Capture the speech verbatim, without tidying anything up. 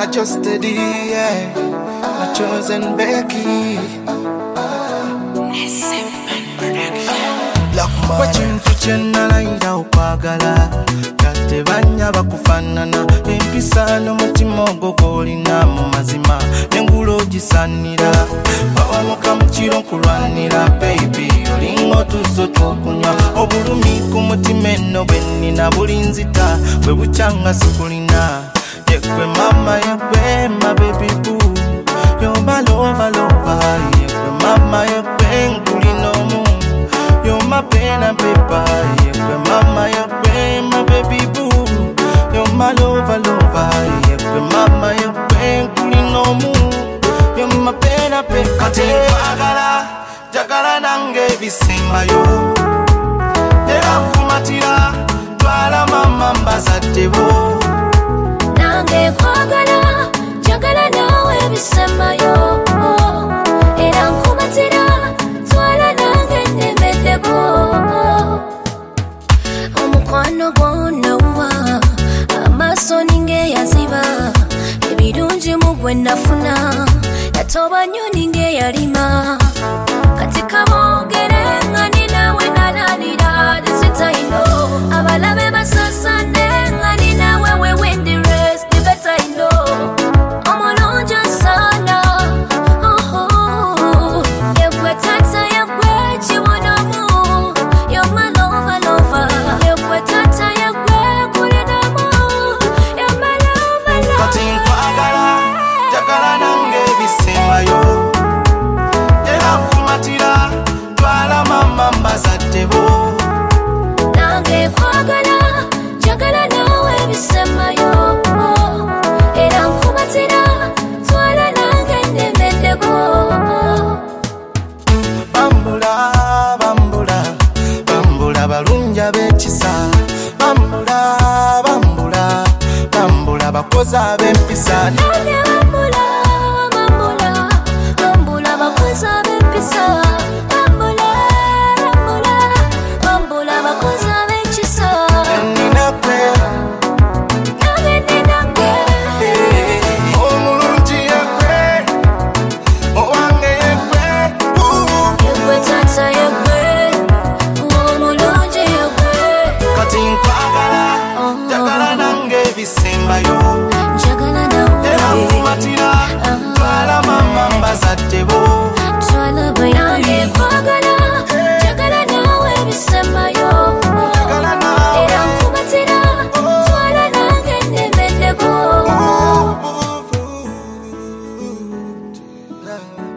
Adjusted, yeah. My chosen Becky. Wachintu chenalaida ukwagala katebanya bakufanana empisa n'omutima ogw'olina mu mazima n'engulu ogisanira bawamuka mu kiro nkulwanira baby olinga otuzo tw'okunywa obulumi ku mutima enno bwe nnina bulinzita bwe bukyanga sikulina yekwe mama yekwe my baby boo you're my lover lover yekwe mama yekwe nkulinomu you're my pen and paper, yeah, mama, yeah, my baby boo. You're my lover, lover, yeah, mama, yeah, cooling no moon. You're my pen and paper. Kate wagala, jagala nange bisimba yo. Era kumatira, twala mama mbazatebo. Nange kwagala, jagala nawe bisimba yo. Era kumatira, twala nange nemedebo. Omukwano gwonna wuwa amaaso ninge yaziba ebirungi mu gwe nafuna yatoba nnyo ninge yalima kati kaboogere nga ninawe nalanira desitaino abalabe basasane nga ninawe wewendi rest dibetaino omulungi sana oho yegwe tata yegwe kibonomu you're my lover lover yegwe tata yegwe kulinamu you're my lover lover kati nkwagala jagala nange bisimba yo era nkumatira twala mama mbazatebo nange kwagala jagala nawe bisimba yo era nkumatira twala nange nemedego bambula bambula bambula balunja b'ekisa bambula bambula bambula bakoza b'empisa nange bambula bambula bambula bakoza b'empisa bambula bambula bambula bakoza b'ekisa ninakwe nange ninange omulungi yekwe owange yekwe yegwe tata yegwe omulungi yegwe kati nkwagala jagala nange bisimba yo njagala era nawe nkumatira twala mama mbazatebo twala nange kwagala jagala nawe bisimba yo jagala nawe era nkumatira twala nange nemedego Ooh, ooh, ooh, ooh.